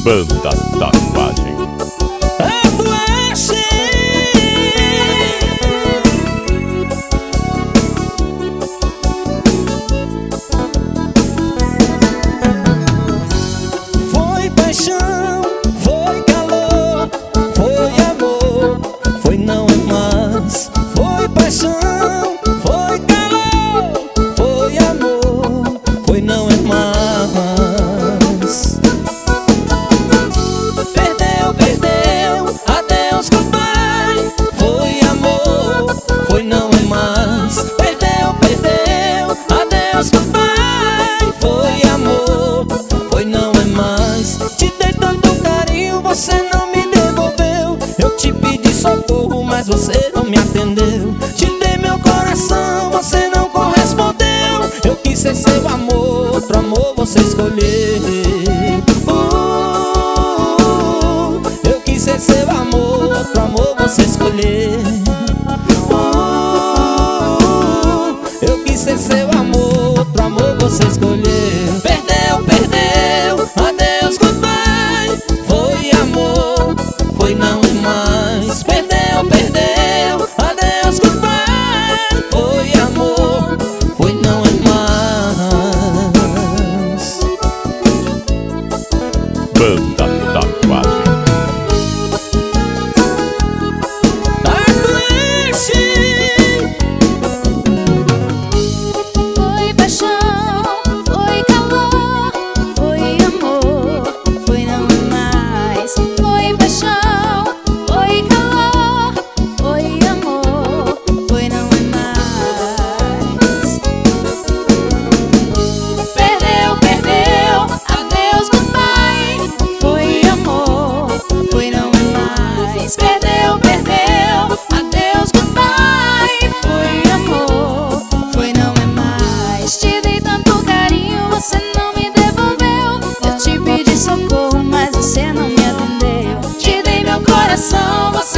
Banda Tatuagem. Foi paixão, foi calor, foi amor, foi não é mais. Foi paixão, foi calor, foi amor, foi não é mais. Perdeu, perdeu, adeus, goodbye. Foi amor, foi não é mais. Perdeu, perdeu, adeus, goodbye. Foi amor, foi não é mais. Te dei tanto carinho, você não me devolveu. Eu te pedi socorro, mas você não me atendeu. Te dei meu coração, você não correspondeu. Eu quis ser seu amor, outro amor você escolheu. Eu quis ser seu amor, outro amor você escolheu. Eu quis ser seu amor, outro amor você escolheu. Perdeu, perdeu, adeus, goodbye. Foi amor, foi não é mais. Perdeu, perdeu, adeus, goodbye. Foi amor, foi não é mais. Banda Tatuagem. Foi paixão, foi calor, foi amor, foi não é mais. Foi paixão, foi calor, foi amor, foi não é mais. Perdeu, perdeu, adeus, goodbye. Foi amor, foi não é mais. Perdeu, perdeu, adeus, goodbye. Foi amor, foi não é mais. Te dei tanto carinho, você não me devolveu. Eu te pedi socorro, mas você não me atendeu. Te dei meu coração, você